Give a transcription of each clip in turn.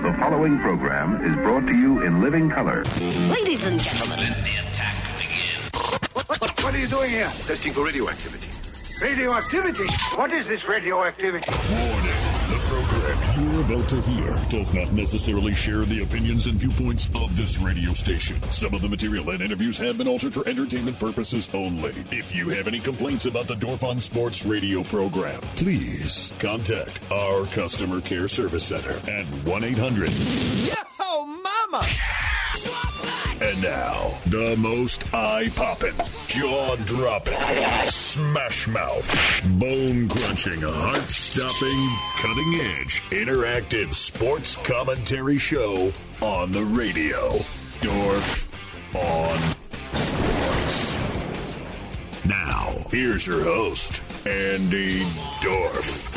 The following program is brought to you in living color. Ladies and gentlemen, let the attack begin. What are you doing here? Testing for radioactivity. Radioactivity? What is this radioactivity? Warning. The program you're about to hear does not necessarily share the opinions and viewpoints of this radio station. Some of the material and interviews have been altered for entertainment purposes only. If you have any complaints about the Dorf on Sports radio program, please contact our customer care service center at 1-800. Yo, mama! And now, the most eye-popping, jaw-dropping, smash-mouth, bone-crunching, heart-stopping, cutting-edge, interactive sports commentary show on the radio. Dorf on Sports. Now, here's your host, Andy Dorf.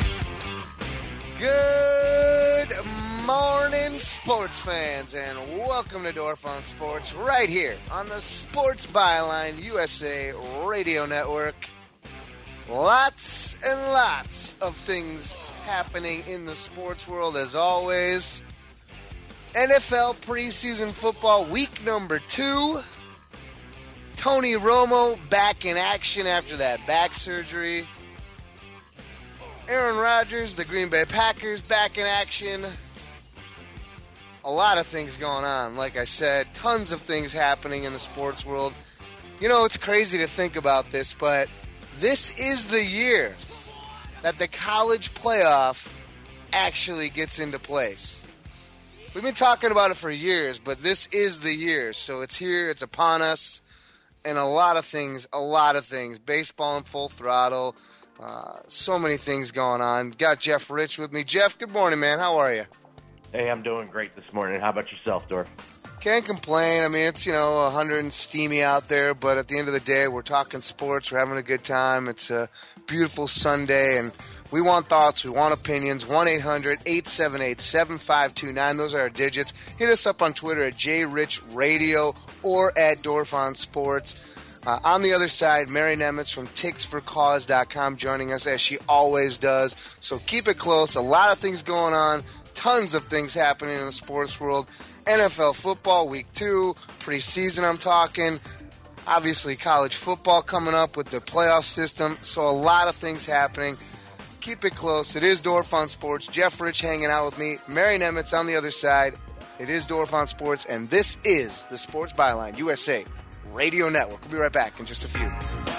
Good morning, sports fans, and welcome to Dorf on Sports right here on the Sports Byline USA Radio Network. Lots and lots of things happening in the sports world as always. NFL preseason football week number 2. Tony Romo back in action after that back surgery. Aaron Rodgers, the Green Bay Packers, back in action. A lot of things going on. Like I said, tons of things happening in the sports world. You know, it's crazy to think about this, but this is the year that the college playoff actually gets into place. We've been talking about it for years, but this is the year. So it's here, it's upon us, and a lot of things. Baseball in full throttle. So many things going on. Got Jeff Rich with me. Jeff, good morning, man. How are you? Hey, I'm doing great this morning. How about yourself, Dorf? Can't complain. I mean, it's, 100 and steamy out there, but at the end of the day, we're talking sports. We're having a good time. It's a beautiful Sunday, and we want thoughts. We want opinions. 1-800-878-7529. Those are our digits. Hit us up on Twitter at JRichRadio or at Dorf on Sports. On the other side, Mary Nemitz from TicksForCause.com joining us as she always does. So keep it close. A lot of things going on. Tons of things happening in the sports world. NFL football, week 2, preseason I'm talking. Obviously, college football coming up with the playoff system. So a lot of things happening. Keep it close. It is Dorf on Sports. Jeff Rich hanging out with me. Mary Nemitz on the other side. It is Dorf on Sports, and this is the Sports Byline USA Radio Network. We'll be right back in just a few.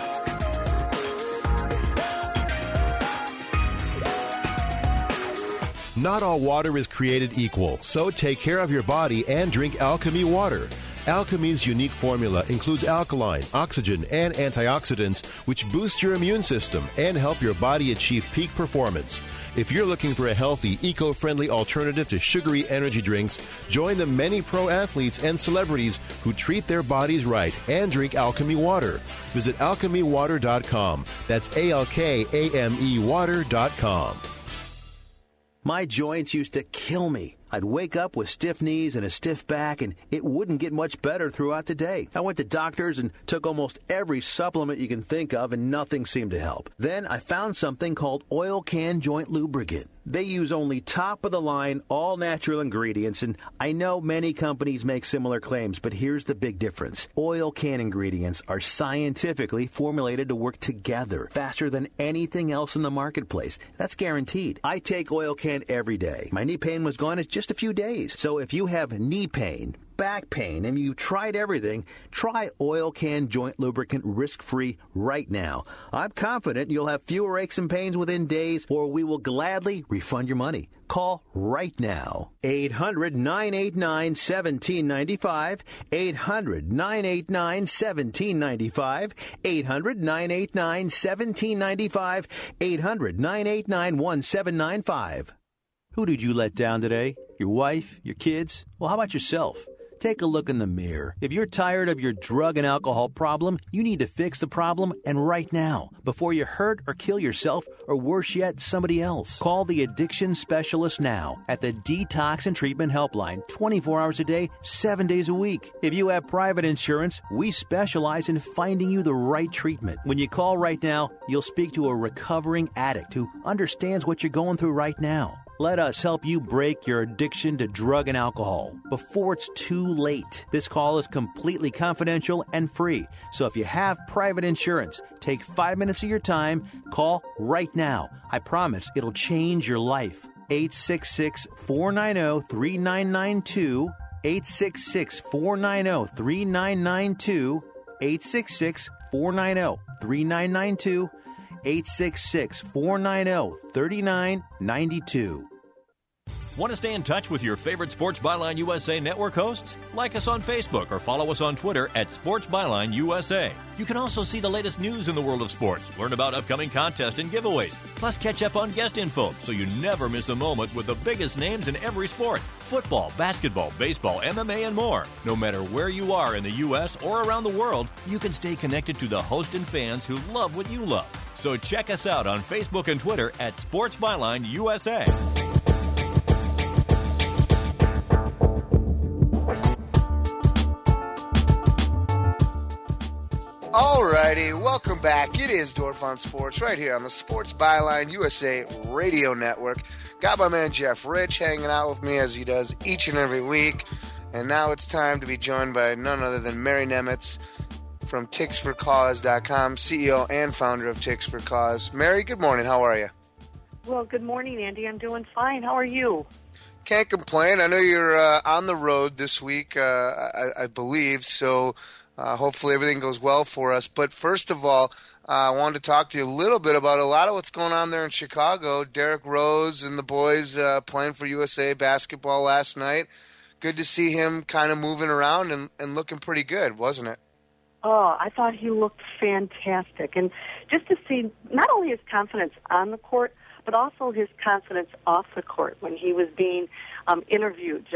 Not all water is created equal, so take care of your body and drink Alchemy water. Alchemy's unique formula includes alkaline, oxygen, and antioxidants, which boost your immune system and help your body achieve peak performance. If you're looking for a healthy, eco-friendly alternative to sugary energy drinks, join the many pro athletes and celebrities who treat their bodies right and drink Alchemy water. Visit alchemywater.com. That's ALKAME water.com. My joints used to kill me. I'd wake up with stiff knees and a stiff back, and it wouldn't get much better throughout the day. I went to doctors and took almost every supplement you can think of, and nothing seemed to help. Then I found something called Oil Can Joint Lubricant. They use only top-of-the-line, all-natural ingredients, and I know many companies make similar claims, but here's the big difference. Oil Can ingredients are scientifically formulated to work together faster than anything else in the marketplace. That's guaranteed. I take Oil Can every day. My knee pain was gone in just a few days. So if you have knee pain, back pain, and you tried everything, try Oil Can Joint Lubricant risk-free right now. I'm confident you'll have fewer aches and pains within days, or we will gladly refund your money. Call right now. 800-989-1795. 800-989-1795. 800-989-1795. 800-989-1795. Who did you let down today? Your wife? Your kids? Well, how about yourself? Take a look in the mirror. If you're tired of your drug and alcohol problem, you need to fix the problem, and right now, before you hurt or kill yourself, or worse yet, somebody else. Call the addiction specialist now at the Detox and Treatment Helpline, 24 hours a day, 7 days a week. If you have private insurance, we specialize in finding you the right treatment. When you call right now, you'll speak to a recovering addict who understands what you're going through right now. Let us help you break your addiction to drug and alcohol before it's too late. This call is completely confidential and free. So if you have private insurance, take 5 minutes of your time. Call right now. I promise it'll change your life. 866-490-3992. 866-490-3992. 866-490-3992. 866-490-3992. Want to stay in touch with your favorite Sports Byline USA network hosts? Like us on Facebook or follow us on Twitter at Sports Byline USA. You can also see the latest news in the world of sports, learn about upcoming contests and giveaways, plus catch up on guest info so you never miss a moment with the biggest names in every sport. Football, basketball, baseball, MMA, and more. No matter where you are in the U.S. or around the world, you can stay connected to the hosts and fans who love what you love. So check us out on Facebook and Twitter at Sports Byline USA. Alrighty, welcome back. It is Dorf on Sports right here on the Sports Byline USA Radio Network. Got my man Jeff Rich hanging out with me as he does each and every week. And now it's time to be joined by none other than Mary Nemitz from TicksForCause.com, CEO and founder of Ticks for Cause. Mary, good morning. How are you? Well, good morning, Andy. I'm doing fine. How are you? Can't complain. I know you're on the road this week, I believe, so hopefully everything goes well for us. But first of all, I wanted to talk to you a little bit about a lot of what's going on there in Chicago. Derrick Rose and the boys playing for USA basketball last night. Good to see him kind of moving around and looking pretty good, wasn't it? Oh, I thought he looked fantastic. And just to see not only his confidence on the court, but also his confidence off the court when he was being interviewed.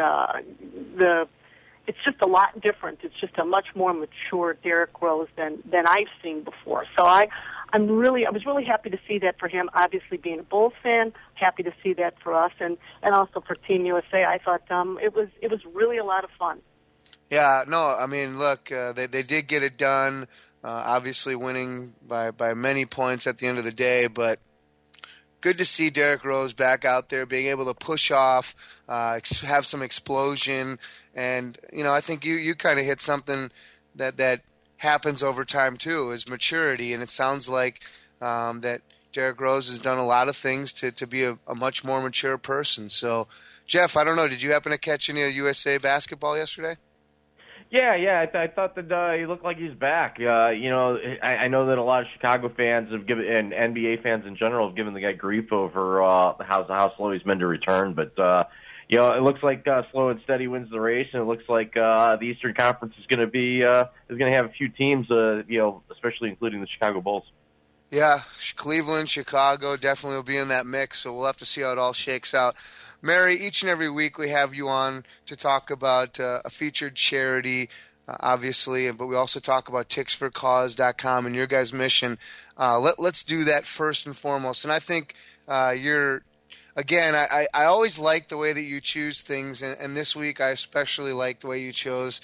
It's just a lot different. It's just a much more mature Derrick Rose than I've seen before. So I was really happy to see that for him. Obviously, being a Bulls fan, happy to see that for us, and also for Team USA. I thought it was really a lot of fun. Yeah, no, I mean, look, they did get it done. Obviously, winning by many points at the end of the day, but good to see Derrick Rose back out there, being able to push off, have some explosion. And, you know, I think you kind of hit something that happens over time, too, is maturity. And it sounds like that Derrick Rose has done a lot of things to be a much more mature person. So, Jeff, I don't know, did you happen to catch any of USA basketball yesterday? Yeah. I thought that he looked like he's back. I know that a lot of Chicago fans have given, and NBA fans in general, have given the guy grief over how slow he's been to return. But it looks like slow and steady wins the race, and it looks like the Eastern Conference is going to have a few teams, especially including the Chicago Bulls. Yeah, Cleveland, Chicago definitely will be in that mix. So we'll have to see how it all shakes out. Mary, each and every week we have you on to talk about a featured charity, obviously, but we also talk about TicksForCause.com and your guys' mission. Let's do that first and foremost. And I think I always like the way that you choose things, and this week I especially like the way you chose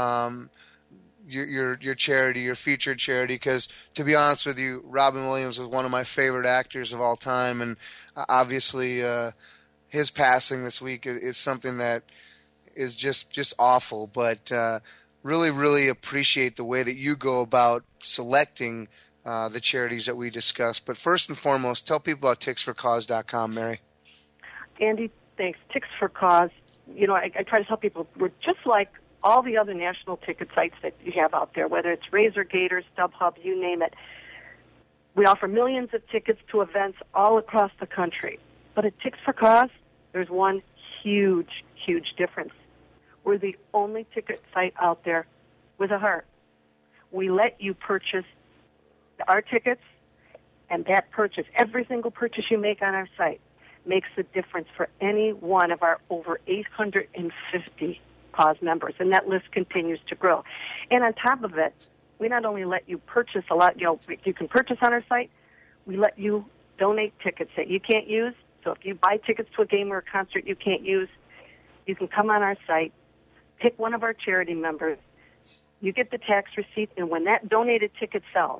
your charity, your featured charity, because to be honest with you, Robin Williams was one of my favorite actors of all time, and obviously his passing this week is something that is just awful, but really, really appreciate the way that you go about selecting the charities that we discuss. But first and foremost, tell people about TicksForCause.com, Mary. Andy, thanks. Ticks for Cause. You know, I try to tell people we're just like all the other national ticket sites that you have out there, whether it's Razor, Gators, StubHub, you name it. We offer millions of tickets to events all across the country. But at Ticks for Cause, there's one huge, huge difference. We're the only ticket site out there with a heart. We let you purchase our tickets, and that purchase, every single purchase you make on our site, makes a difference for any one of our over 850 Cause members, and that list continues to grow. And on top of it, we not only let you purchase a lot, you can purchase on our site, we let you donate tickets that you can't use. So if you buy tickets to a game or a concert you can't use, you can come on our site, pick one of our charity members, you get the tax receipt, and when that donated ticket sells,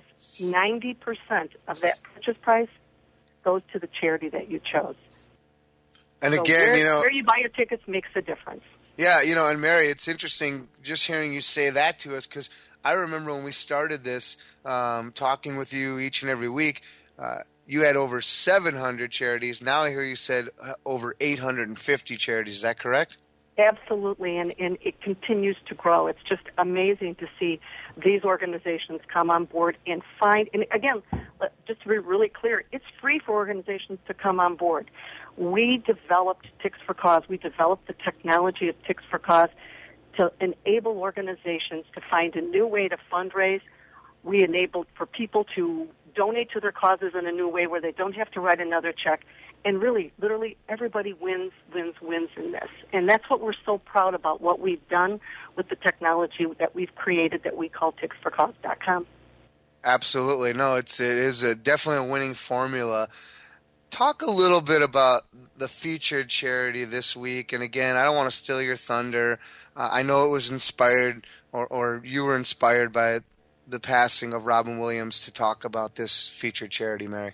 90% of that purchase price goes to the charity that you chose. And So again, where you buy your tickets makes a difference. Yeah, and Mary, it's interesting just hearing you say that to us, because I remember when we started this, talking with you each and every week, you had over 700 charities. Now I hear you said over 850 charities. Is that correct? Absolutely, and it continues to grow. It's just amazing to see these organizations come on board and find, and again, just to be really clear, it's free for organizations to come on board. We developed Ticks for Cause. We developed the technology of Ticks for Cause to enable organizations to find a new way to fundraise. We enabled for people to donate to their causes in a new way where they don't have to write another check. And really, literally, everybody wins in this. And that's what we're so proud about, what we've done with the technology that we've created that we call ticksforcause.com. Absolutely. No, it is definitely a winning formula. Talk a little bit about the featured charity this week. And again, I don't want to steal your thunder. I know it was inspired, or you were inspired by the passing of Robin Williams to talk about this featured charity, Mary.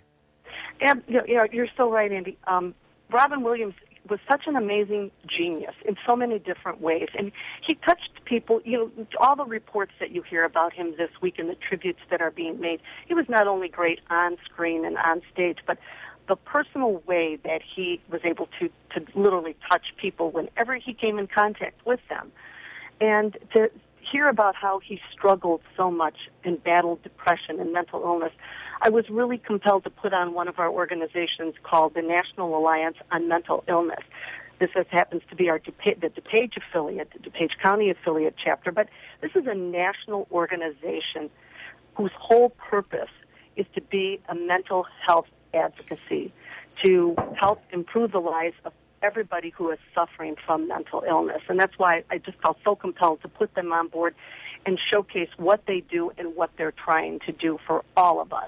And you're so right, Andy. Robin Williams was such an amazing genius in so many different ways, and he touched people. All the reports that you hear about him this week and the tributes that are being made. He was not only great on screen and on stage, but the personal way that he was able to literally touch people whenever he came in contact with them, and to hear about how he struggled so much and battled depression and mental illness. I was really compelled to put on one of our organizations called the National Alliance on Mental Illness. This happens to be the DuPage affiliate, the DuPage County affiliate chapter, but this is a national organization whose whole purpose is to be a mental health advocacy, to help improve the lives of everybody who is suffering from mental illness. And that's why I just felt so compelled to put them on board and showcase what they do and what they're trying to do for all of us.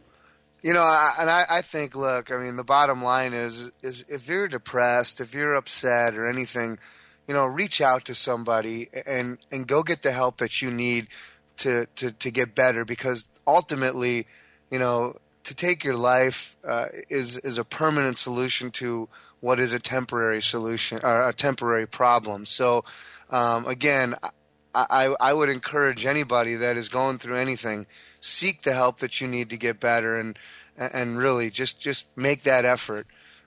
I think, look, the bottom line is if you're depressed, if you're upset or anything, reach out to somebody and go get the help that you need to get better, because ultimately, to take your life is a permanent solution to what is a temporary solution or a temporary problem. So, again, I would encourage anybody that is going through anything, seek the help that you need to get better, and really just make that effort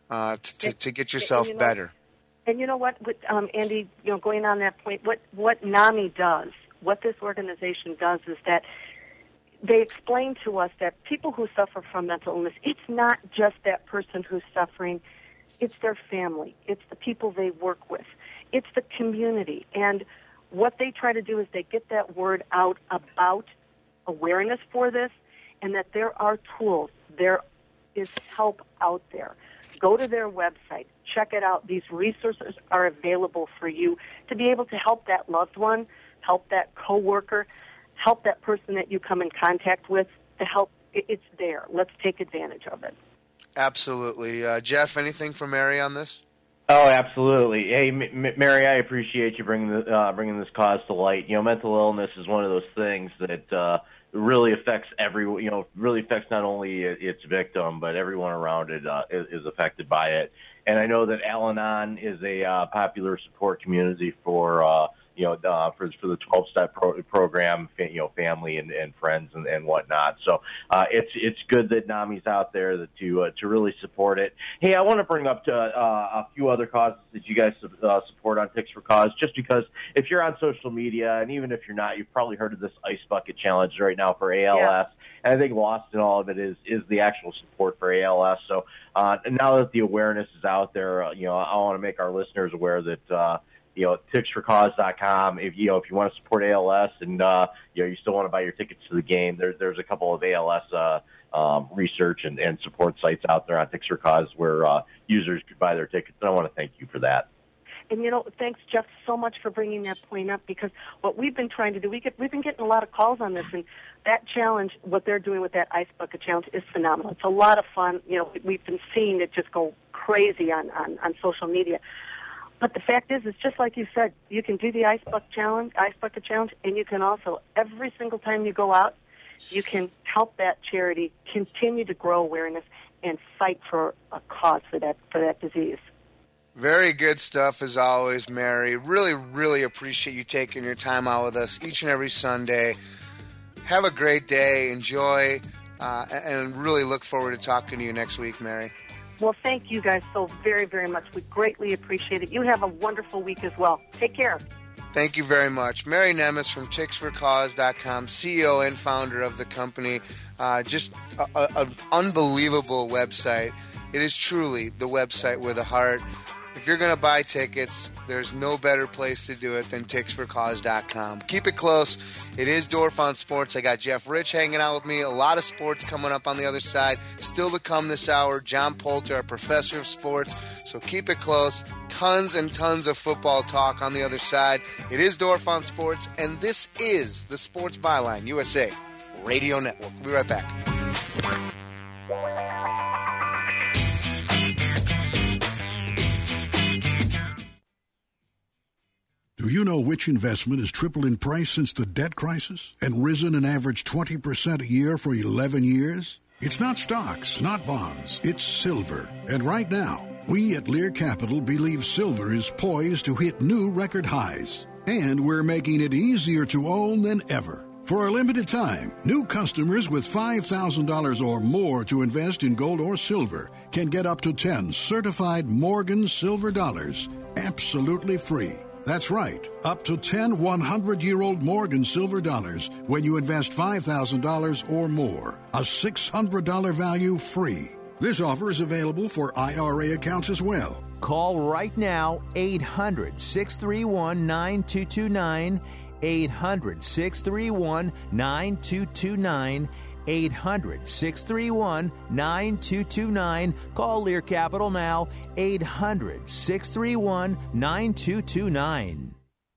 to get yourself better. And you know what, Andy, going on that point, what NAMI does, what this organization does is that they explain to us that people who suffer from mental illness, it's not just that person who's suffering, it's their family, it's the people they work with, it's the community. And what they try to do is they get that word out about awareness for this, and that there are tools, there is help out there. Go to their website, check it out. These resources are available for you to be able to help that loved one, help that coworker, help that person that you come in contact with, to help. It's there. Let's take advantage of it. Absolutely. Jeff, anything from Mary on this? Oh, absolutely. Hey, Mary, I appreciate you bringing this cause to light. Mental illness is one of those things that really affects really affects not only its victim, but everyone around it is affected by it. And I know that Al-Anon is a popular support community for for the 12-step program, family and friends and whatnot. So it's good that NAMI's out there to really support it. Hey, I want to bring up a few other causes that you guys support on Ticks for Cause, just because if you're on social media, and even if you're not, you've probably heard of this Ice Bucket Challenge right now for ALS. Yeah. And I think lost in all of it is the actual support for ALS. So now that the awareness is out there, I want to make our listeners aware that ticksforcause.com. If you want to support ALS and you still want to buy your tickets to the game, there's a couple of ALS research and support sites out there on Ticks for Cause where users could buy their tickets. And I want to thank you for that. And thanks, Jeff, so much for bringing that point up, because what we've been trying to do, we've been getting a lot of calls on this, and that challenge, what they're doing with that Ice Bucket Challenge, is phenomenal. It's a lot of fun. We've been seeing it just go crazy on social media. But the fact is, it's just like you said, you can do the Ice Bucket Challenge, and you can also, every single time you go out, you can help that charity continue to grow awareness and fight for a cause for that disease. Very good stuff as always, Mary. Really, really appreciate you taking your time out with us each and every Sunday. Have a great day. Enjoy. And really look forward to talking to you next week, Mary. Well, thank you guys so very, very much. We greatly appreciate it. You have a wonderful week as well. Take care. Thank you very much. Mary Nemitz from TicksForCause.com, CEO and founder of the company. Just an unbelievable website. It is truly the website with a heart. If you're going to buy tickets, there's no better place to do it than TicksForCause.com. Keep it close. It is Dorf on Sports. I got Jeff Rich hanging out with me. A lot of sports coming up on the other side. Still to come this hour, John Poulter, our professor of sports. So keep it close. Tons and tons of football talk on the other side. It is Dorf on Sports, and this is the Sports Byline USA Radio Network. We'll be right back. Do you know which investment has tripled in price since the debt crisis and risen an average 20% a year for 11 years? It's not stocks, not bonds, it's silver. And right now, we at Lear Capital believe silver is poised to hit new record highs. And we're making it easier to own than ever. For a limited time, new customers with $5,000 or more to invest in gold or silver can get up to 10 certified Morgan silver dollars absolutely free. That's right, up to 10 100-year-old Morgan silver dollars when you invest $5,000 or more. A $600 value free. This offer is available for IRA accounts as well. Call right now, 800-631-9229, 800-631-9229, 800-631-9229. Call Lear Capital now, 800-631-9229.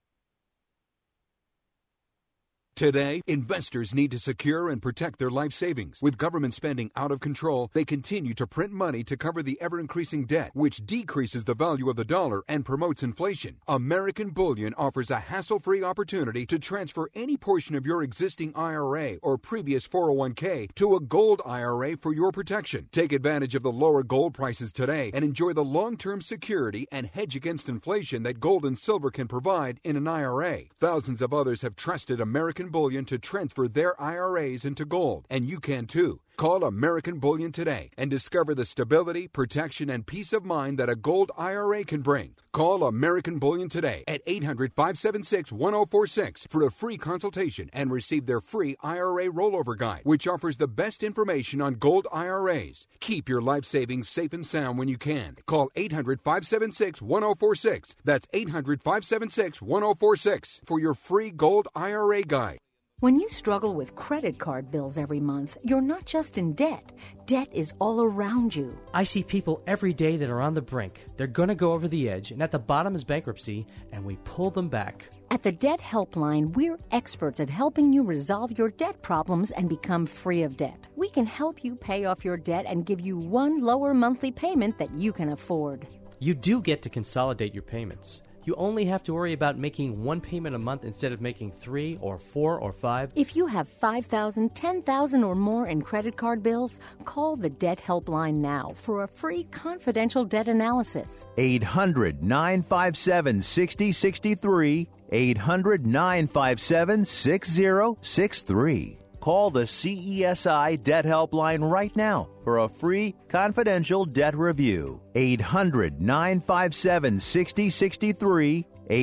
Today, investors need to secure and protect their life savings. With government spending out of control, they continue to print money to cover the ever-increasing debt, which decreases the value of the dollar and promotes inflation. American Bullion offers a hassle-free opportunity to transfer any portion of your existing IRA or previous 401k to a gold IRA for your protection. Take advantage of the lower gold prices today and enjoy the long-term security and hedge against inflation that gold and silver can provide in an IRA. Thousands of others have trusted American Bullion to transfer their IRAs into gold, and you can too. Call American Bullion today and discover the stability, protection, and peace of mind that a gold IRA can bring. Call American Bullion today at 800-576-1046 for a free consultation and receive their free IRA rollover guide, which offers the best information on gold IRAs. Keep your life savings safe and sound when you can. Call 800-576-1046. That's 800-576-1046 for your free gold IRA guide. When you struggle with credit card bills every month, you're not just in debt. Debt is all around you. I see people every day that are on the brink. They're going to go over the edge, and at the bottom is bankruptcy, and we pull them back. At the Debt Helpline, we're experts at helping you resolve your debt problems and become free of debt. We can help you pay off your debt and give you one lower monthly payment that you can afford. You do get to consolidate your payments. You only have to worry about making one payment a month instead of making 3 or 4 or 5. If you have $5,000, $10,000 or more in credit card bills, call the Debt Helpline now for a free confidential debt analysis. 800-957-6063, 800-957-6063. Call the CESI Debt Helpline right now for a free confidential debt review. 800-957-6063,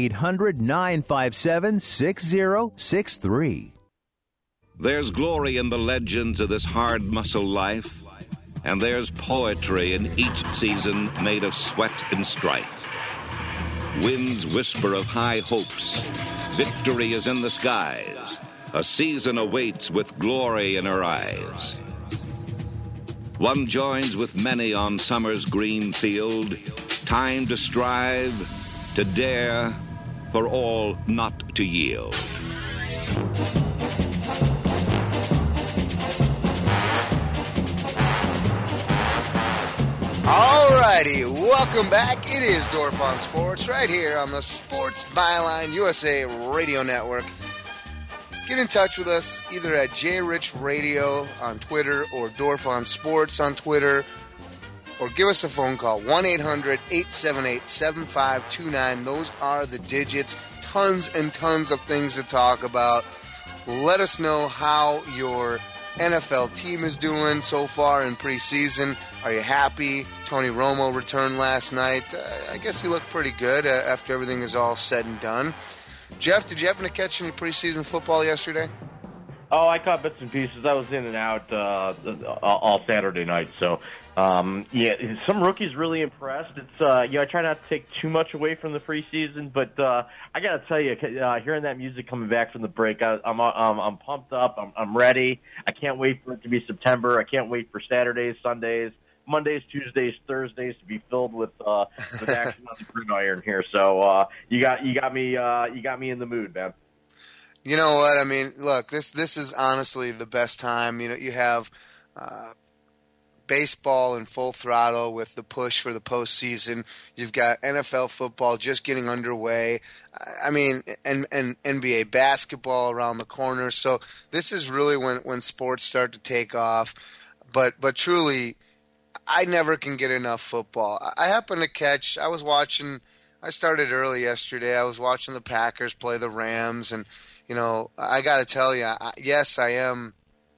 800-957-6063. There's glory in the legends of this hard muscle life, and there's poetry in each season made of sweat and strife. Winds whisper of high hopes. Victory is in the skies. A season awaits with glory in her eyes. One joins with many on summer's green field. Time to strive, to dare, for all not to yield. All righty, welcome back. It is Dorf on Sports right here on the Sports Byline USA Radio Network. Get in touch with us either at JRichRadio on Twitter or Dorf on Sports on Twitter. or give us a phone call, 1-800-878-7529. Those are the digits. Tons and tons of things to talk about. Let us know how your NFL team is doing so far in preseason. Are you happy? Tony Romo returned last night. I guess he looked pretty good after everything is all said and done. Jeff, did you happen to catch any preseason football yesterday? Oh, I caught bits and pieces. I was in and out all Saturday night. So, yeah, some rookies really impressed. It's I try not to take too much away from the preseason, but I got to tell you, hearing that music coming back from the break, I'm pumped up. I'm ready. I can't wait for it to be September. I can't wait for Saturdays, Sundays, Mondays, Tuesdays, Thursdays to be filled with action on the gridiron here. So you got me in the mood, man. You know what? I mean, look, this is honestly the best time. You know, you have baseball in full throttle with the push for the postseason. You've got NFL football just getting underway. I mean, and NBA basketball around the corner. So this is really when sports start to take off. But truly, I never can get enough football. I happen to catch. I started early yesterday. I was watching the Packers play the Rams, and you know, I got to tell you, yes, I am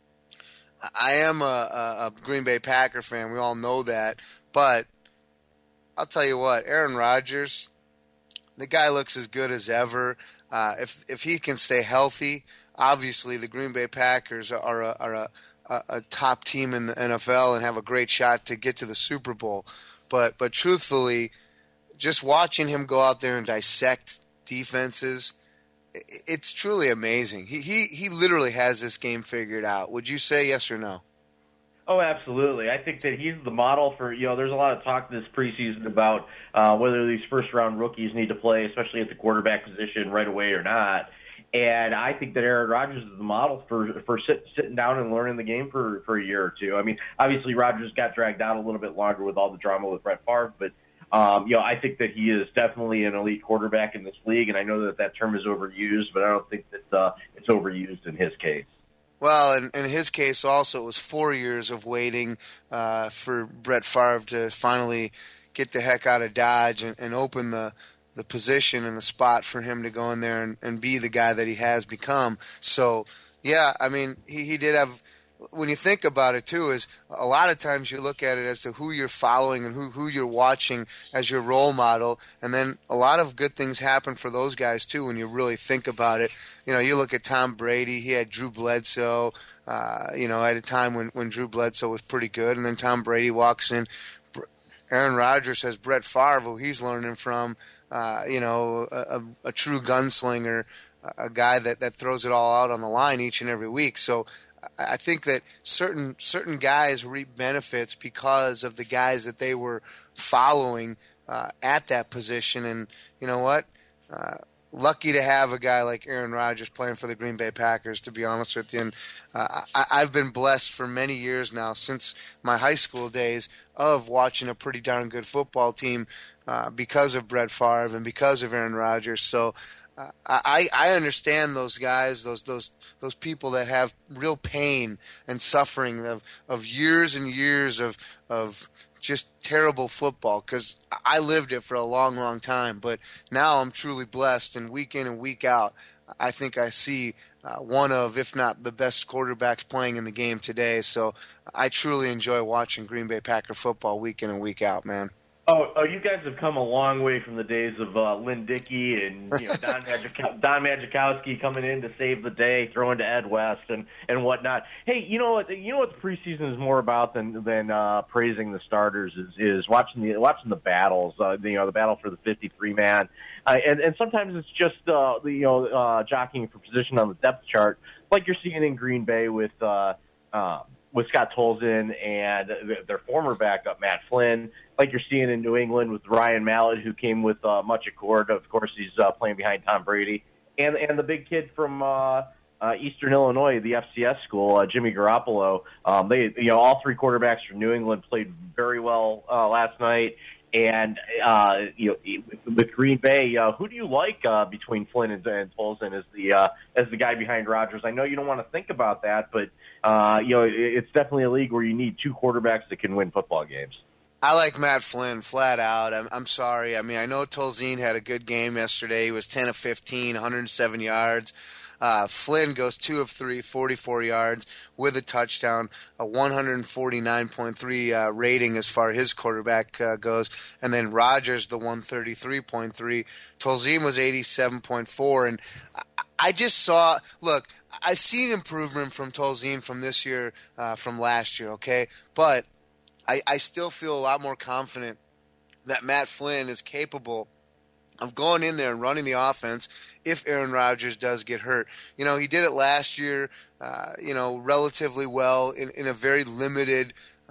a Green Bay Packer fan. We all know that. But I'll tell you what, Aaron Rodgers, the guy looks as good as ever. If he can stay healthy, obviously the Green Bay Packers are a top team in the NFL and have a great shot to get to the Super Bowl. But truthfully, just watching him go out there and dissect defenses, it's truly amazing. He literally has this game figured out. Would you say yes or no? Oh, absolutely. I think that he's the model for, there's a lot of talk this preseason about whether these first-round rookies need to play, especially at the quarterback position right away or not. And I think that Aaron Rodgers is the model for sitting down and learning the game for a year or two. I mean, obviously Rodgers got dragged out a little bit longer with all the drama with Brett Favre, but I think that he is definitely an elite quarterback in this league, and I know that term is overused, but I don't think that it's overused in his case. Well, in his case also, it was 4 years of waiting for Brett Favre to finally get the heck out of Dodge and open the position and the spot for him to go in there and be the guy that he has become. So, yeah, I mean, he did have – when you think about it, too, is a lot of times you look at it as to who you're following and who you're watching as your role model, and then a lot of good things happen for those guys, too, when you really think about it. You know, you look at Tom Brady, he had Drew Bledsoe, at a time when Drew Bledsoe was pretty good, and then Tom Brady walks in. Aaron Rodgers has Brett Favre, who he's learning from, a true gunslinger, a guy that throws it all out on the line each and every week. So I think that certain guys reap benefits because of the guys that they were following at that position. And you know what? Lucky to have a guy like Aaron Rodgers playing for the Green Bay Packers, to be honest with you. And I've been blessed for many years now, since my high school days, of watching a pretty darn good football team because of Brett Favre and because of Aaron Rodgers. So I understand those guys, those people that have real pain and suffering of years and years of just terrible football, because I lived it for a long, long time. But now I'm truly blessed, and week in and week out, I think I see one of, if not the best quarterbacks playing in the game today. So I truly enjoy watching Green Bay Packer football week in and week out, man. Oh, you guys have come a long way from the days of Lynn Dickey and Don Majkowski coming in to save the day, throwing to Ed West and whatnot. Hey, you know what the preseason is more about than praising the starters is watching the battles. The battle for the 53-man, and sometimes it's just jockeying for position on the depth chart, like you're seeing in Green Bay with Scott Tolzien and their former backup, Matt Flynn, like you're seeing in New England with Ryan Mallett, who came with much accord. Of course, he's playing behind Tom Brady. And the big kid from Eastern Illinois, the FCS school, Jimmy Garoppolo. All three quarterbacks from New England played very well last night. And with Green Bay, who do you like between Flynn and Tolzien as the guy behind Rodgers? I know you don't want to think about that, but it's definitely a league where you need two quarterbacks that can win football games. I like Matt Flynn flat out. I'm sorry. I mean, I know Tolzien had a good game yesterday. He was 10 of 15, 107 yards. Flynn goes 2 of 3, 44 yards with a touchdown, a 149.3 rating as far as his quarterback goes. And then Rodgers, the 133.3. Tolzien was 87.4. And I just saw, look, I've seen improvement from Tolzien from this year, from last year, okay? But I still feel a lot more confident that Matt Flynn is capable of going in there and running the offense if Aaron Rodgers does get hurt. You know, he did it last year, relatively well in a very limited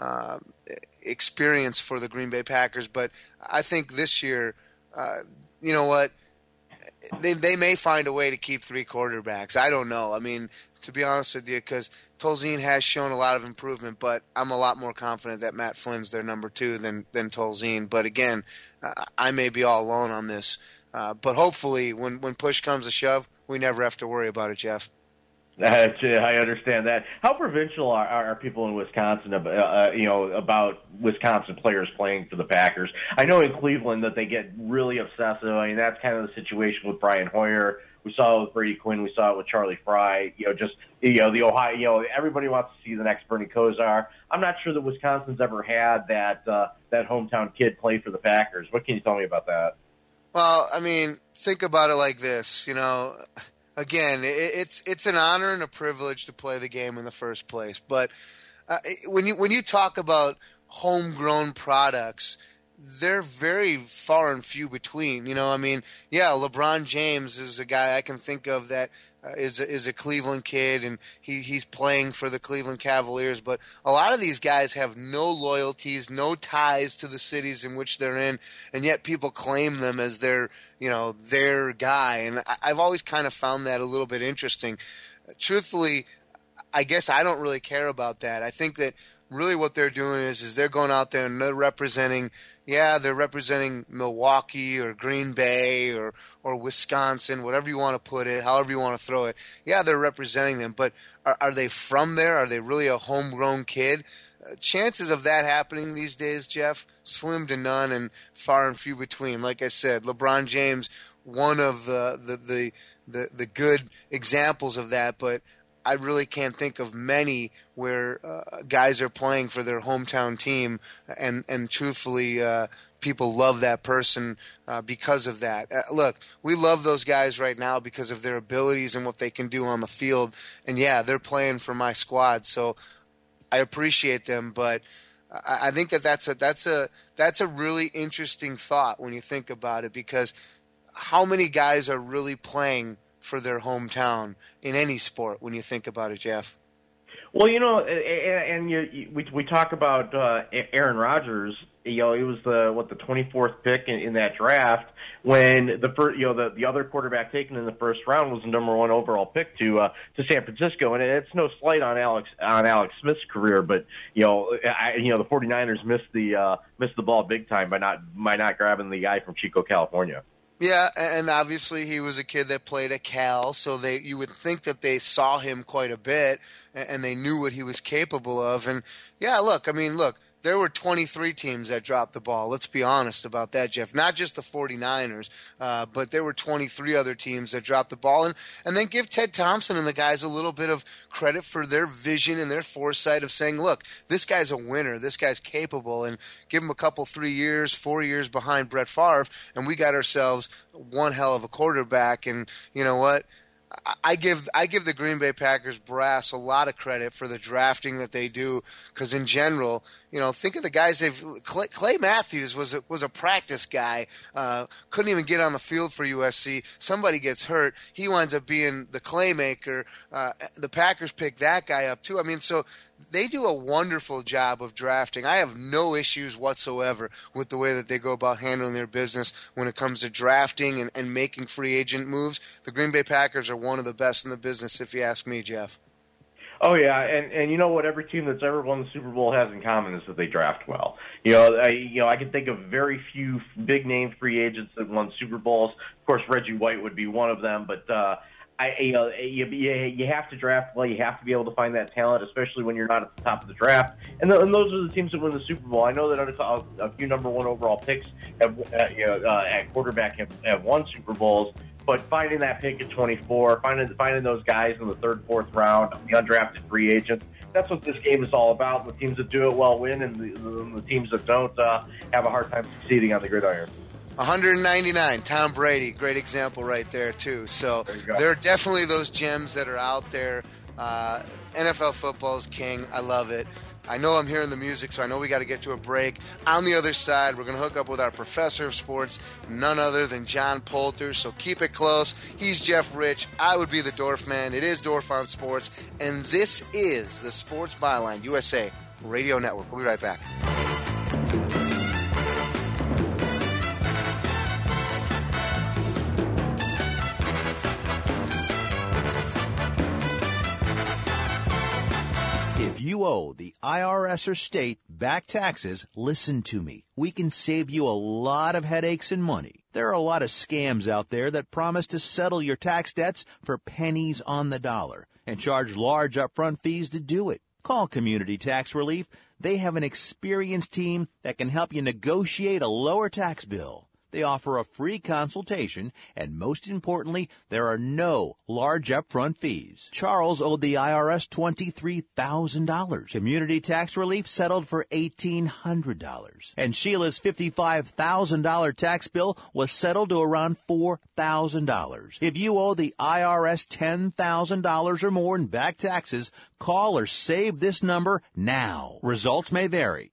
experience for the Green Bay Packers. But I think this year, you know what, they may find a way to keep 3 quarterbacks. I don't know. I mean, to be honest with you, because Tolzien has shown a lot of improvement, but I'm a lot more confident that Matt Flynn's their number 2 than Tolzien. But again, I may be all alone on this. But hopefully, when push comes to shove, we never have to worry about it, Jeff. I understand that. How provincial are people in Wisconsin about Wisconsin players playing for the Packers? I know in Cleveland that they get really obsessive. I mean, that's kind of the situation with Brian Hoyer. We saw it with Brady Quinn. We saw it with Charlie Fry. The Ohio. Everybody wants to see the next Bernie Kosar. I'm not sure that Wisconsin's ever had that hometown kid play for the Packers. What can you tell me about that? Well, I mean, think about it like this. Again, it's an honor and a privilege to play the game in the first place. But when you talk about homegrown products, they're very far and few between. I mean, yeah, LeBron James is a guy I can think of that is a Cleveland kid, and he's playing for the Cleveland Cavaliers. But a lot of these guys have no loyalties, no ties to the cities in which they're in, and yet people claim them as their guy. And I've always kind of found that a little bit interesting. Truthfully, I guess I don't really care about that. I think that really what they're doing is they're going out there and they're representing Milwaukee or Green Bay or Wisconsin, whatever you want to put it, however you want to throw it. Yeah, they're representing them, but are they from there? Are they really a homegrown kid? Chances of that happening these days, Jeff, slim to none and far and few between. Like I said, LeBron James, one of the good examples of that, but I really can't think of many where guys are playing for their hometown team, and truthfully, people love that person because of that. Look, we love those guys right now because of their abilities and what they can do on the field, and yeah, they're playing for my squad, so I appreciate them. But I think that's a really interesting thought when you think about it, because how many guys are really playing for their hometown in any sport when you think about it, Jeff? Well, we talk about Aaron Rodgers. He was the 24th pick in that draft, when the other quarterback taken in the first round was the number 1 overall pick to San Francisco. And it's no slight on Alex Smith's career, but the 49ers missed the ball big time by not grabbing the guy from Chico, California. Yeah, and obviously he was a kid that played at Cal, so you would think that they saw him quite a bit and they knew what he was capable of. And yeah, look, there were 23 teams that dropped the ball. Let's be honest about that, Jeff. Not just the 49ers, but there were 23 other teams that dropped the ball. And then give Ted Thompson and the guys a little bit of credit for their vision and their foresight of saying, look, this guy's a winner. This guy's capable. And give him a couple, 3 years, 4 years behind Brett Favre, and we got ourselves one hell of a quarterback. And you know what? I give the Green Bay Packers brass a lot of credit for the drafting that they do, because in general, think of the guys Clay Matthews was a practice guy, couldn't even get on the field for USC. Somebody gets hurt, he winds up being the Claymaker. The Packers pick that guy up too. I mean, so they do a wonderful job of drafting. I have no issues whatsoever with the way that they go about handling their business when it comes to drafting and making free agent moves. The Green Bay Packers are one of the best in the business, if you ask me, Jeff. Oh, yeah, and you know what every team that's ever won the Super Bowl has in common is that they draft well. I can think of very few big-name free agents that won Super Bowls. Of course, Reggie White would be one of them, but You have to draft well. You have to be able to find that talent, especially when you're not at the top of the draft. And those are the teams that win the Super Bowl. I know that a few number one overall picks at quarterback have won Super Bowls, but finding that pick at 24, finding those guys in the third, fourth round, the undrafted free agents, that's what this game is all about. The teams that do it well win, and the teams that don't have a hard time succeeding on the gridiron. 199, Tom Brady, great example right there too. So there are definitely those gems that are out there. NFL football is king. I love it. I know I'm hearing the music, so I know we got to get to a break. On the other side, we're going to hook up with our professor of sports, none other than John Poulter. So keep it close. He's Jeff Rich. I would be the Dorf Man. It is Dorf on Sports, and this is the Sports Byline USA Radio Network. We'll be right back. If you owe the IRS or state back taxes, listen to me. We can save you a lot of headaches and money. There are a lot of scams out there that promise to settle your tax debts for pennies on the dollar and charge large upfront fees to do it. Call Community Tax Relief. They have an experienced team that can help you negotiate a lower tax bill. They offer a free consultation, and most importantly, there are no large upfront fees. Charles owed the IRS $23,000. Community Tax Relief settled for $1,800. And Sheila's $55,000 tax bill was settled to around $4,000. If you owe the IRS $10,000 or more in back taxes, call or save this number now. Results may vary.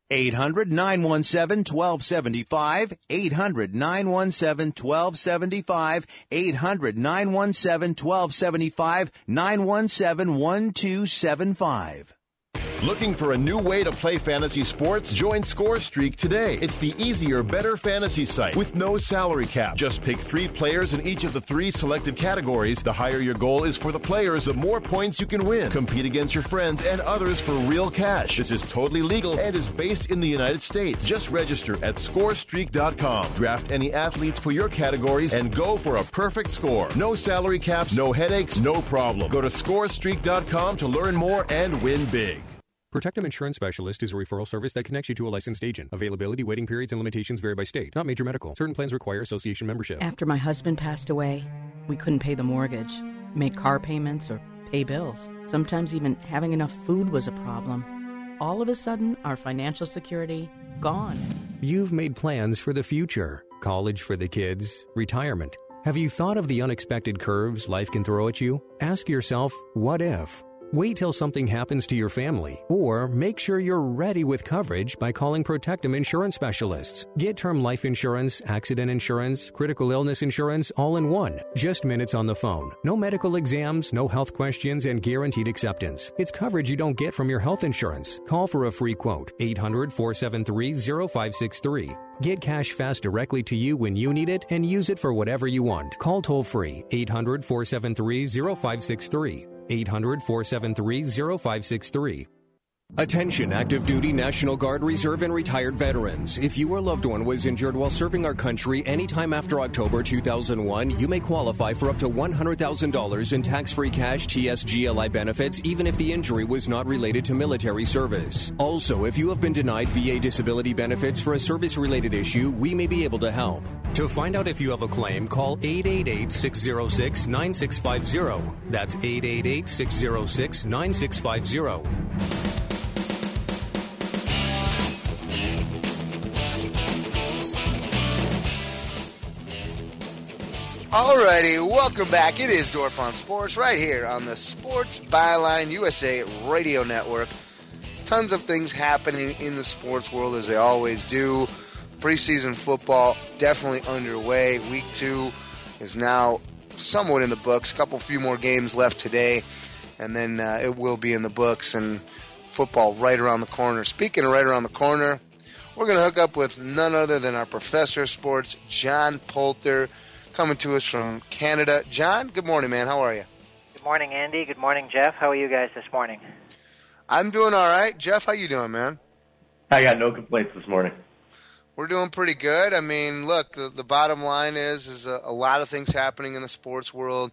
800-917-1275, 800-917-1275, 800-917-1275, 917-1275. Looking for a new way to play fantasy sports? Join ScoreStreak today. It's the easier, better fantasy site with no salary cap. Just pick 3 players in each of the 3 selected categories. The higher your goal is for the players, the more points you can win. Compete against your friends and others for real cash. This is totally legal and is based in the United States. Just register at ScoreStreak.com. Draft any athletes for your categories and go for a perfect score. No salary caps, no headaches, no problem. Go to ScoreStreak.com to learn more and win big. Protectum Insurance Specialist is a referral service that connects you to a licensed agent. Availability, waiting periods, and limitations vary by state. Not major medical. Certain plans require association membership. After my husband passed away, we couldn't pay the mortgage, make car payments, or pay bills. Sometimes even having enough food was a problem. All of a sudden, our financial security, gone. You've made plans for the future. College for the kids, retirement. Have you thought of the unexpected curves life can throw at you? Ask yourself, what if? Wait till something happens to your family, or make sure you're ready with coverage by calling Protectum Insurance Specialists. Get term life insurance, accident insurance, critical illness insurance all in one. Just minutes on the phone. No medical exams, no health questions, and guaranteed acceptance. It's coverage you don't get from your health insurance. Call for a free quote. 800-473-0563. Get cash fast directly to you when you need it and use it for whatever you want. Call toll-free 800-473-0563. 800-473-0563. Attention active duty National Guard, Reserve, and retired veterans. If your loved one was injured while serving our country anytime after October 2001, you may qualify for up to $100,000 in tax-free cash TSGLI benefits even if the injury was not related to military service. Also, if you have been denied VA disability benefits for a service-related issue, we may be able to help. To find out if you have a claim, call 888-606-9650. That's 888-606-9650. Alrighty, welcome back. It is Dorf on Sports right here on the Sports Byline USA Radio Network. Tons of things happening in the sports world as they always do. Preseason football definitely underway. Week 2 is now somewhat in the books. A few more games left today, and then it will be in the books, and football right around the corner. Speaking of right around the corner, we're going to hook up with none other than our professor of sports, John Poulter, coming to us from Canada. John, good morning, man. How are you? Good morning, Andy. Good morning, Jeff. How are you guys this morning? I'm doing all right. Jeff, how you doing, man? I got no complaints this morning. We're doing pretty good. I mean, look, the bottom line is a lot of things happening in the sports world.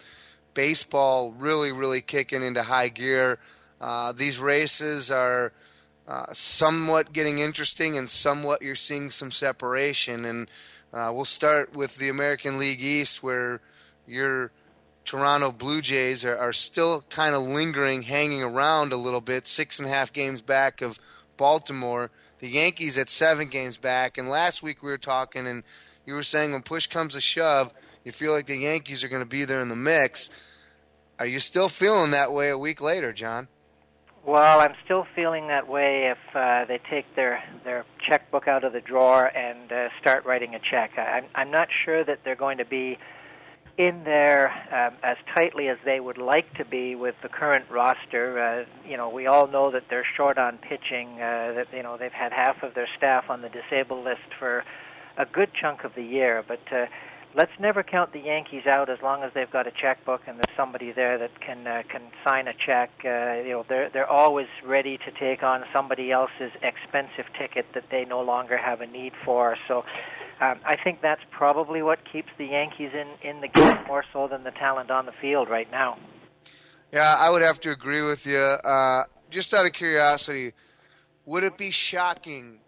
baseball really, really kicking into high gear. These races are somewhat getting interesting, and somewhat you're seeing some separation. And we'll start with the American League East, where your Toronto Blue Jays are still kind of lingering, hanging around a little bit, 6.5 games back of Baltimore. The Yankees at 7 games back. And last week we were talking, and you were saying when push comes to shove, you feel like the Yankees are going to be there in the mix. Are you still feeling that way a week later, John? Well, I'm still feeling that way if they take their checkbook out of the drawer and start writing a check. I'm not sure that they're going to be in there as tightly as they would like to be with the current roster. We all know that they're short on pitching, that they've had half of their staff on the disabled list for a good chunk of the year, but let's never count the Yankees out as long as they've got a checkbook and there's somebody there that can sign a check. They're always ready to take on somebody else's expensive ticket that they no longer have a need for. So I think that's probably what keeps the Yankees in the game more so than the talent on the field right now. Yeah, I would have to agree with you. Just out of curiosity, would it be shocking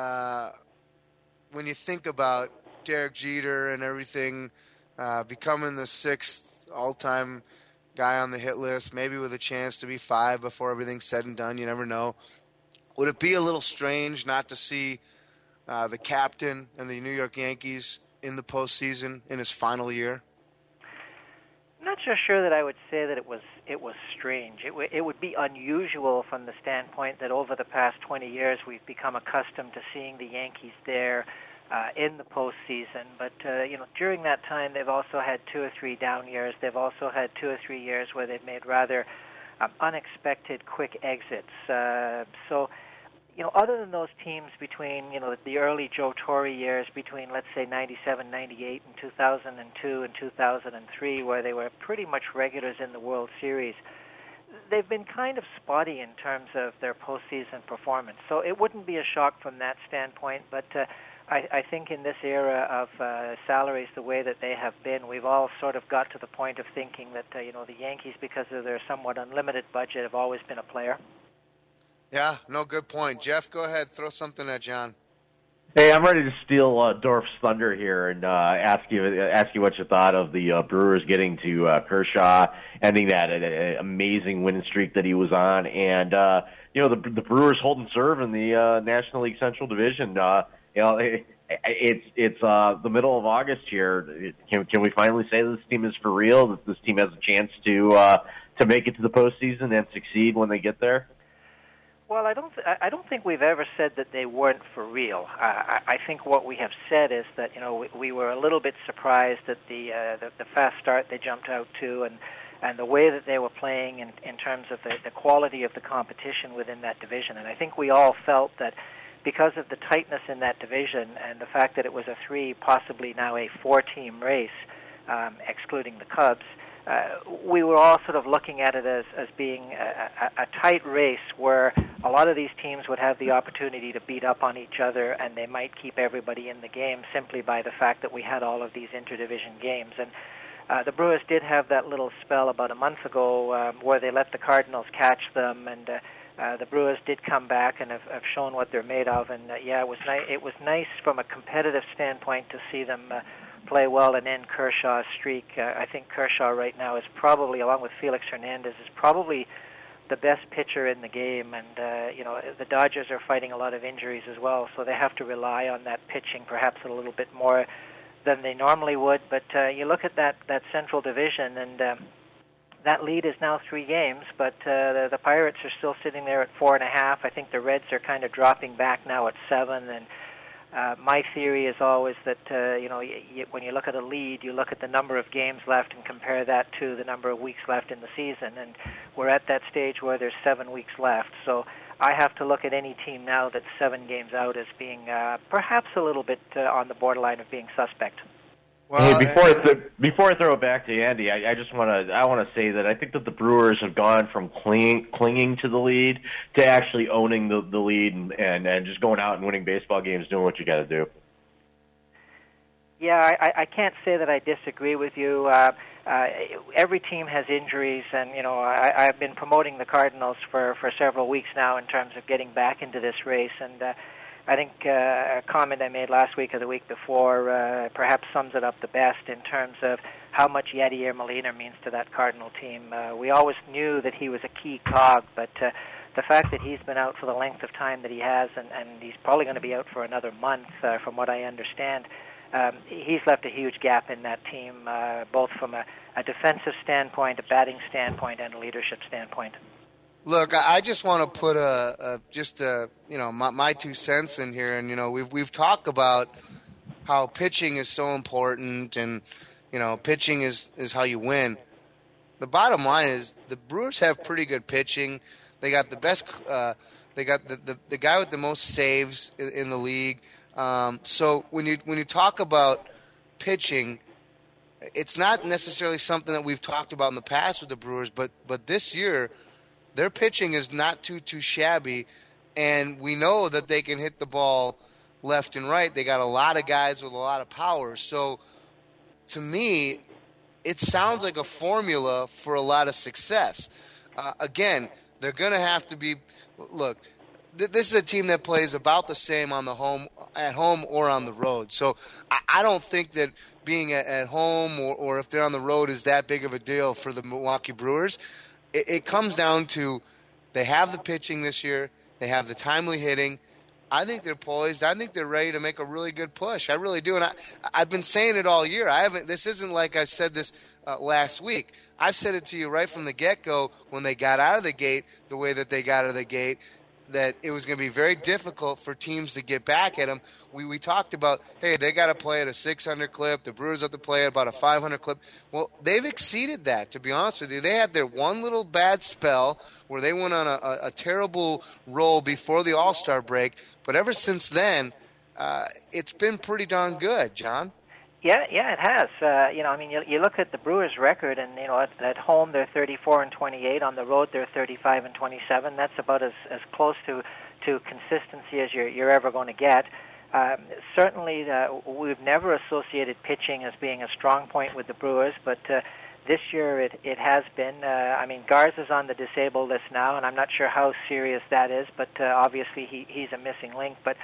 when you think about Derek Jeter and everything becoming the 6th all-time guy on the hit list, maybe with a chance to be 5 before everything's said and done? You never know. Would it be a little strange not to see the captain and the New York Yankees in the postseason in his final year? I'm not so sure that I would say that it was strange. It would be unusual from the standpoint that over the past 20 years we've become accustomed to seeing the Yankees there in the postseason. But during that time, they've also had 2 or 3 down years. They've also had 2 or 3 years where they've made rather unexpected quick exits. Other than those teams between, the early Joe Torre years between, let's say, 97, 98, and 2002 and 2003, where they were pretty much regulars in the World Series, they've been kind of spotty in terms of their postseason performance. So it wouldn't be a shock from that standpoint, but I think in this era of salaries the way that they have been, we've all sort of got to the point of thinking that, the Yankees, because of their somewhat unlimited budget, have always been a player. Yeah, no, good point. Jeff, go ahead, throw something at John. Hey, I'm ready to steal Dorf's thunder here and ask you what you thought of the Brewers getting to Kershaw, ending that amazing winning streak that he was on, and the Brewers holding serve in the National League Central Division. It's the middle of August here. Can we finally say this team is for real? That this team has a chance to make it to the postseason and succeed when they get there? Well, I don't think we've ever said that they weren't for real. I think what we have said is that we were a little bit surprised at the fast start they jumped out to, and the way that they were playing in terms of the quality of the competition within that division. And I think we all felt that because of the tightness in that division and the fact that it was a 3, possibly now a 4-team race, excluding the Cubs, we were all sort of looking at it as being a tight race where a lot of these teams would have the opportunity to beat up on each other, and they might keep everybody in the game simply by the fact that we had all of these interdivision games. And the Brewers did have that little spell about a month ago where they let the Cardinals catch them, and the Brewers did come back and have shown what they're made of. And it was nice from a competitive standpoint to see them play well and end Kershaw's streak. I think Kershaw right now is probably, along with Felix Hernandez, is probably the best pitcher in the game. And the Dodgers are fighting a lot of injuries as well, so they have to rely on that pitching perhaps a little bit more than they normally would. But you look at that Central Division, and that lead is now 3 games, but the Pirates are still sitting there at 4.5. I think the Reds are kind of dropping back now at 7, and my theory is always that when you look at a lead, you look at the number of games left and compare that to the number of weeks left in the season, and we're at that stage where there's 7 weeks left. So I have to look at any team now that's 7 games out as being perhaps a little bit on the borderline of being suspect. Well, hey, before I throw it back to Andy, I want to say that I think that the Brewers have gone from clinging to the lead to actually owning the lead and just going out and winning baseball games, doing what you got to do. Yeah, I can't say that I disagree with you. every team has injuries, and I've been promoting the Cardinals for several weeks now in terms of getting back into this race, and I think a comment I made last week or the week before perhaps sums it up the best in terms of how much Yadier Molina means to that Cardinal team. We always knew that he was a key cog, but the fact that he's been out for the length of time that he has, and he's probably going to be out for another month, from what I understand, he's left a huge gap in that team, both from a defensive standpoint, a batting standpoint, and a leadership standpoint. Look, I just want to put my 2 cents in here, and we've talked about how pitching is so important, and pitching is how you win. The bottom line is the Brewers have pretty good pitching. They got the best. They got the guy with the most saves in the league. So when you talk about pitching, it's not necessarily something that we've talked about in the past with the Brewers, but this year their pitching is not too shabby, and we know that they can hit the ball left and right. They got a lot of guys with a lot of power. So to me, it sounds like a formula for a lot of success. Again, they're going to have to be – look, this is a team that plays about the same at home or on the road. So I don't think that being at home or if they're on the road is that big of a deal for the Milwaukee Brewers. It comes down to they have the pitching this year. They have the timely hitting. I think they're poised. I think they're ready to make a really good push. I really do. And I've been saying it all year. This isn't like I said this last week. I've said it to you right from the get-go when they got out of the gate, the way that they got out of the gate, that it was going to be very difficult for teams to get back at them. We talked about, hey, they got to play at a 600 clip. The Brewers have to play at about a 500 clip. Well, they've exceeded that, to be honest with you. They had their one little bad spell where they went on a terrible roll before the All-Star break. But ever since then, it's been pretty darn good, John. Yeah, it has. You look at the Brewers' record, and at home they're 34-28. On the road they're 35-27. That's about as close to consistency as you're ever going to get. Certainly, we've never associated pitching as being a strong point with the Brewers, but this year it has been. Garza's on the disabled list now, and I'm not sure how serious that is, but obviously he's a missing link. But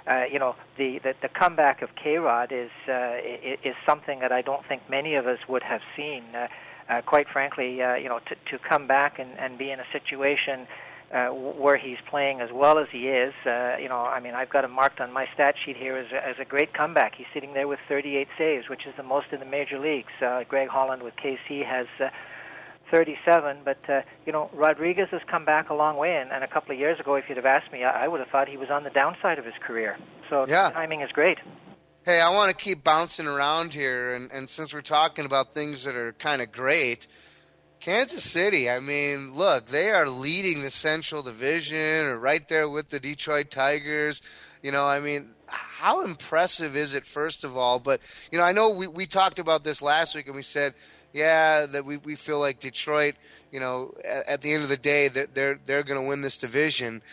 the comeback of K-Rod is something that I don't think many of us would have seen. Quite frankly, to come back and be in a situation where he's playing as well as he is, I've got him marked on my stat sheet here as a great comeback. He's sitting there with 38 saves, which is the most in the major leagues. Greg Holland with KC has 37, but Rodriguez has come back a long way, and a couple of years ago, if you'd have asked me, I would have thought he was on the downside of his career. So The timing is great. Hey, I want to keep bouncing around here, and since we're talking about things that are kind of great, Kansas City, look, they are leading the Central Division, or right there with the Detroit Tigers. How impressive is it, first of all? But, I know we talked about this last week, and we said, that we feel like Detroit, at the end of the day, that they're going to win this division.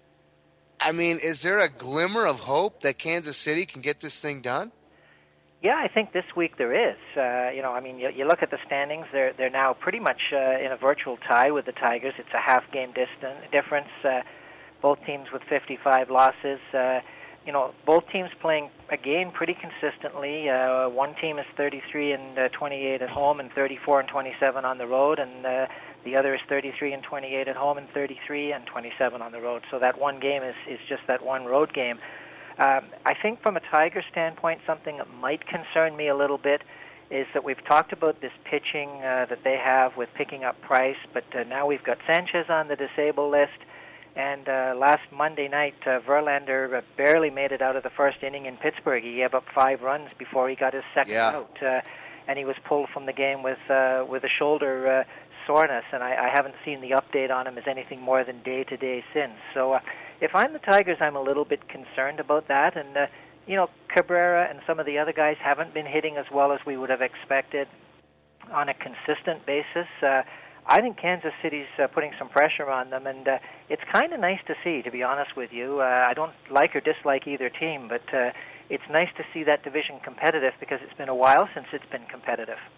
Is there a glimmer of hope that Kansas City can get this thing done? Yeah, I think this week there is. You look at the standings; they're now pretty much in a virtual tie with the Tigers. It's a half-game difference. Both teams with 55 losses. Both teams playing again pretty consistently. One team is 33-28 at home and 34-27 on the road, and the other is 33-28 at home and 33-27 on the road. So that one game is just that one road game. I think from a Tiger standpoint, something that might concern me a little bit is that we've talked about this pitching that they have with picking up Price, but now we've got Sanchez on the disabled list. And last Monday night, Verlander barely made it out of the first inning in Pittsburgh. He gave up 5 runs before he got his second out, and he was pulled from the game with a shoulder soreness. And I haven't seen the update on him as anything more than day-to-day since. So if I'm the Tigers, I'm a little bit concerned about that. And Cabrera and some of the other guys haven't been hitting as well as we would have expected on a consistent basis. I think Kansas City's putting some pressure on them, and it's kind of nice to see, to be honest with you. I don't like or dislike either team, but it's nice to see that division competitive because it's been a while since it's been competitive.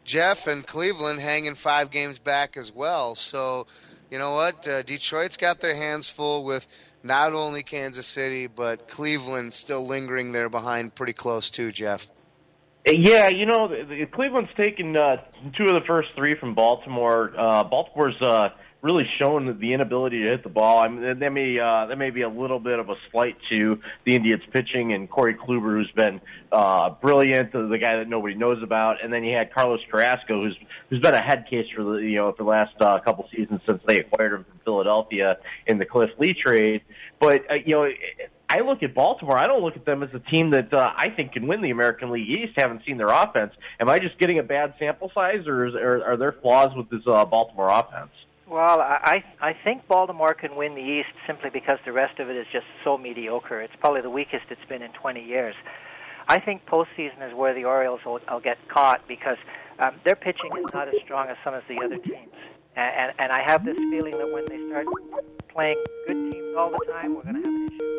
Jeff, and Cleveland hanging 5 games back as well. So, you know what? Detroit's got their hands full with not only Kansas City, but Cleveland still lingering there behind pretty close too, Jeff. Yeah, Cleveland's taken 2 of the first 3 from Baltimore. Baltimore's really shown the inability to hit the ball. I mean, there may be a little bit of a slight to the Indians' pitching, and Corey Kluber, who's been brilliant, the guy that nobody knows about, and then you had Carlos Carrasco, who's been a head case for the last couple seasons since they acquired him from Philadelphia in the Cliff Lee trade. But I look at Baltimore. I don't look at them as a team that I think can win the American League East. Haven't seen their offense. Am I just getting a bad sample size, or are there flaws with this Baltimore offense? Well, I think Baltimore can win the East simply because the rest of it is just so mediocre. It's probably the weakest it's been in 20 years. I think postseason is where the Orioles will get caught because their pitching is not as strong as some of the other teams. And I have this feeling that when they start playing good teams all the time, we're going to have an issue.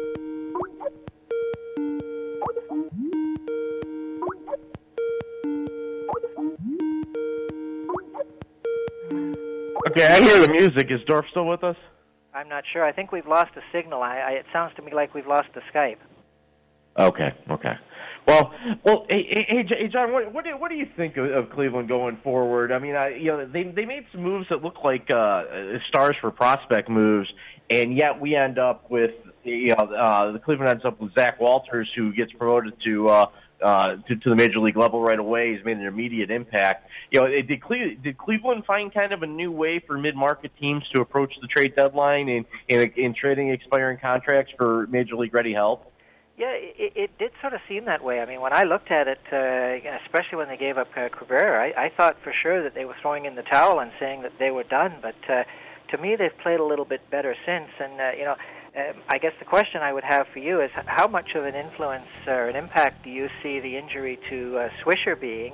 Okay, I hear the music. Is Dorf still with us? I'm not sure. I think we've lost the signal. It sounds to me like we've lost the Skype. Okay. Well, hey, John, what do you think of Cleveland going forward? I mean, they made some moves that look like stars for prospect moves, and yet we end up with the Cleveland ends up with Zach Walters, who gets promoted to the major league level right away. He's made an immediate impact. Did Cleveland find kind of a new way for mid-market teams to approach the trade deadline in trading expiring contracts for major league ready help? Yeah, it did sort of seem that way. I mean, when I looked at it, especially when they gave up Cabrera, I thought for sure that they were throwing in the towel and saying that they were done. But to me, they've played a little bit better since. And, I guess the question I would have for you is how much of an influence or an impact do you see the injury to Swisher being?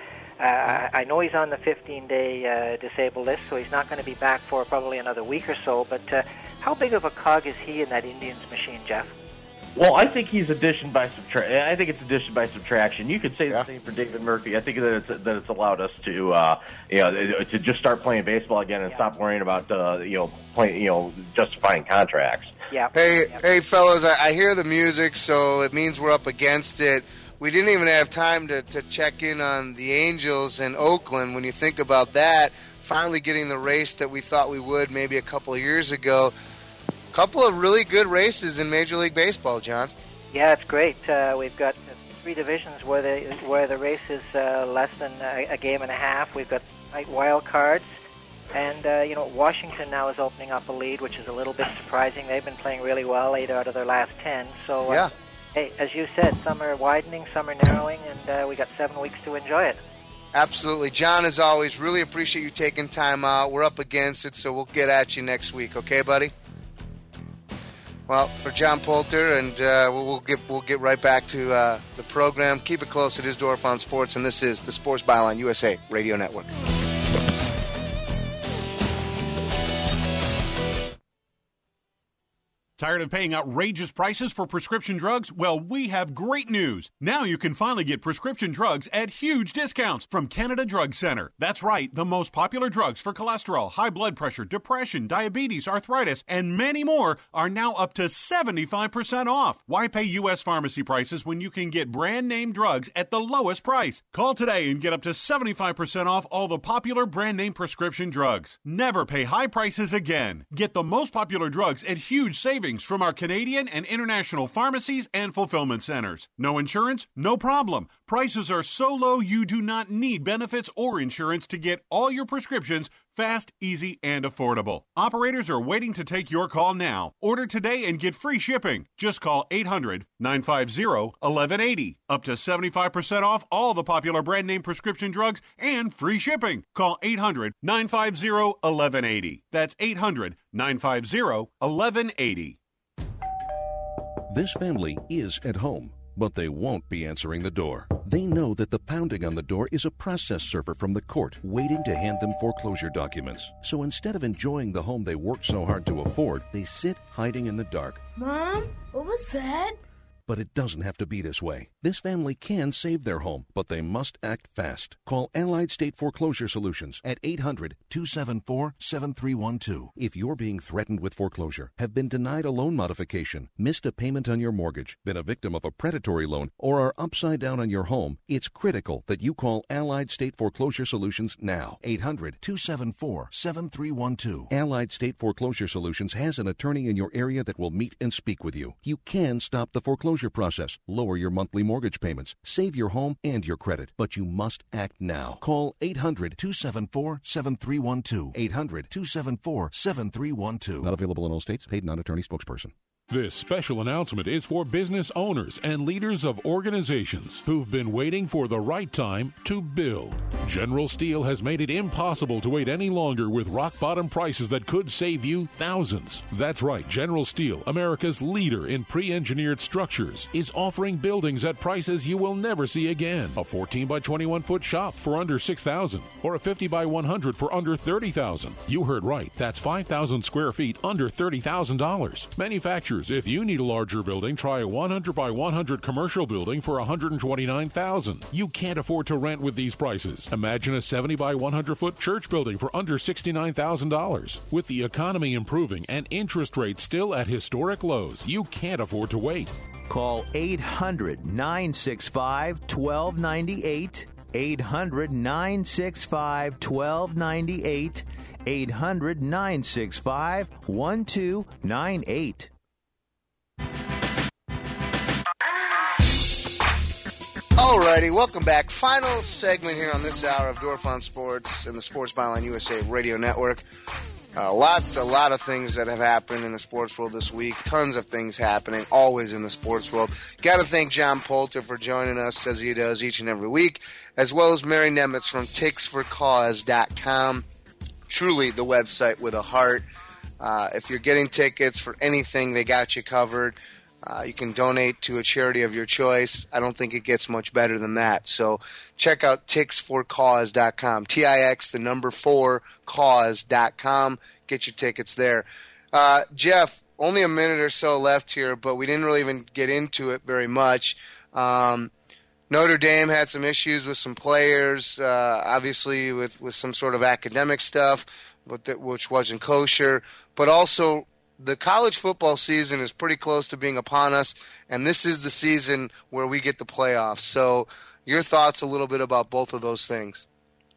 I know he's on the 15-day disabled list, so he's not going to be back for probably another week or so. But how big of a cog is he in that Indians machine, Jeff? Well, I think he's addition by subtraction. I think it's addition by subtraction. You could say the same for David Murphy. I think that it's allowed us to to just start playing baseball again and stop worrying about justifying contracts. Yeah. Hey, fellas, I hear the music, so it means we're up against it. We didn't even have time to check in on the Angels in Oakland. When you think about that, finally getting the race that we thought we would maybe a couple of years ago. Couple of really good races in Major League Baseball, John. Yeah, it's great. We've got 3 divisions where the race is less than a game and a half. We've got wild cards, and Washington now is opening up a lead, which is a little bit surprising. They've been playing really well, 8 out of their last 10. So, hey, as you said, some are widening, some are narrowing, and we got 7 weeks to enjoy it. Absolutely. John, as always, really appreciate you taking time out. We're up against it, so we'll get at you next week. Okay, buddy? Well, for John Poulter, and we'll get right back to the program. Keep it close. It is Dorf on Sports, and this is the Sports Byline USA Radio Network. Tired of paying outrageous prices for prescription drugs? Well, we have great news. Now you can finally get prescription drugs at huge discounts from Canada Drug Center. That's right, the most popular drugs for cholesterol, high blood pressure, depression, diabetes, arthritis, and many more are now up to 75% off. Why pay U.S. pharmacy prices when you can get brand name drugs at the lowest price? Call today and get up to 75% off all the popular brand name prescription drugs. Never pay high prices again. Get the most popular drugs at huge savings from our Canadian and international pharmacies and fulfillment centers. No insurance? No problem. Prices are so low you do not need benefits or insurance to get all your prescriptions fast, easy, and affordable. Operators are waiting to take your call now. Order today and get free shipping. Just call 800-950-1180. Up to 75% off all the popular brand name prescription drugs and free shipping. Call 800-950-1180. That's 800-950-1180. This family is at home, but they won't be answering the door. They know that the pounding on the door is a process server from the court waiting to hand them foreclosure documents. So instead of enjoying the home they worked so hard to afford, they sit hiding in the dark. Mom, what was that? But it doesn't have to be this way. This family can save their home, but they must act fast. Call Allied State Foreclosure Solutions at 800-274-7312. If you're being threatened with foreclosure, have been denied a loan modification, missed a payment on your mortgage, been a victim of a predatory loan, or are upside down on your home, it's critical that you call Allied State Foreclosure Solutions now. 800-274-7312. Allied State Foreclosure Solutions has an attorney in your area that will meet and speak with you. You can stop the foreclosure process, lower your monthly mortgage payments, save your home and your credit, but you must act now. Call 800-274-7312. 800-274-7312. Not available in all states. Paid non-attorney spokesperson. This special announcement is for business owners and leaders of organizations who've been waiting for the right time to build. General Steel has made it impossible to wait any longer with rock-bottom prices that could save you thousands. That's right, General Steel, America's leader in pre-engineered structures, is offering buildings at prices you will never see again. A 14 by 21 foot shop for under $6,000 or a 50 by 100 for under $30,000. You heard right, that's 5,000 square feet under $30,000. Manufacturers, if you need a larger building, try a 100 by 100 commercial building for $129,000. You can't afford to rent with these prices. Imagine a 70 by 100 foot church building for under $69,000. With the economy improving and interest rates still at historic lows, you can't afford to wait. Call 800-965-1298. 800-965-1298. 800-965-1298. Alrighty, welcome back. Final segment here on this hour of Dorf on Sports and the Sports Byline USA Radio Network. A lot of things that have happened in the sports world this week. Tons of things happening, always in the sports world. Got to thank John Poulter for joining us as he does each and every week, as well as Mary Nemitz from ticksforcause.com. Truly the website with a heart. If you're getting tickets for anything, they got you covered. You can donate to a charity of your choice. I don't think it gets much better than that. So check out ticksforcause.com. TIX, 4cause.com. Get your tickets there. Jeff, only a minute or so left here, but we didn't really even get into it very much. Notre Dame had some issues with some players, obviously with some sort of academic stuff, which wasn't kosher, but also the college football season is pretty close to being upon us, and this is the season where we get the playoffs. So your thoughts a little bit about both of those things.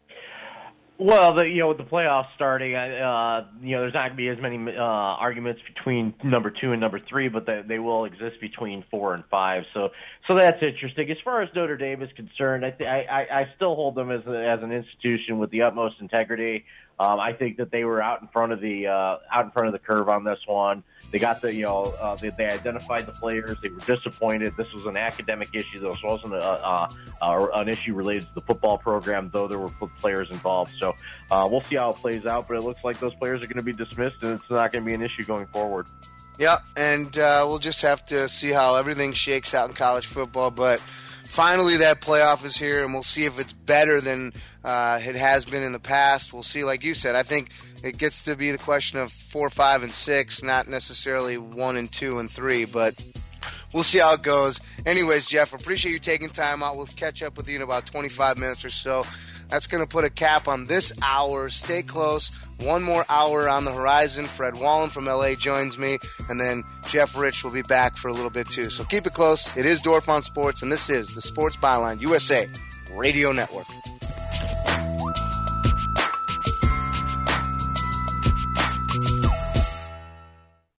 Well, with the playoffs starting, there's not going to be as many arguments between number 2 and number 3, but they will exist between 4 and 5. So that's interesting. As far as Notre Dame is concerned, I still hold them as an institution with the utmost integrity. I think that they were out in front of the curve on this one. They got they identified the players. They were disappointed. This was an academic issue. This wasn't an issue related to the football program, though there were players involved. So we'll see how it plays out. But it looks like those players are going to be dismissed, and it's not going to be an issue going forward. Yeah, and we'll just have to see how everything shakes out in college football. But finally, that playoff is here, and we'll see if it's better than it has been in the past. We'll see. Like you said, I think it gets to be the question of 4, 5, and 6, not necessarily 1 and 2 and 3, but we'll see how it goes. Anyways, Jeff, appreciate you taking time out. We'll catch up with you in about 25 minutes or so. That's going to put a cap on this hour. Stay close. One more hour on the horizon. Fred Wallen from LA joins me, and then Jeff Rich will be back for a little bit too. So keep it close. It is Dorf on Sports, and this is the Sports Byline USA Radio Network.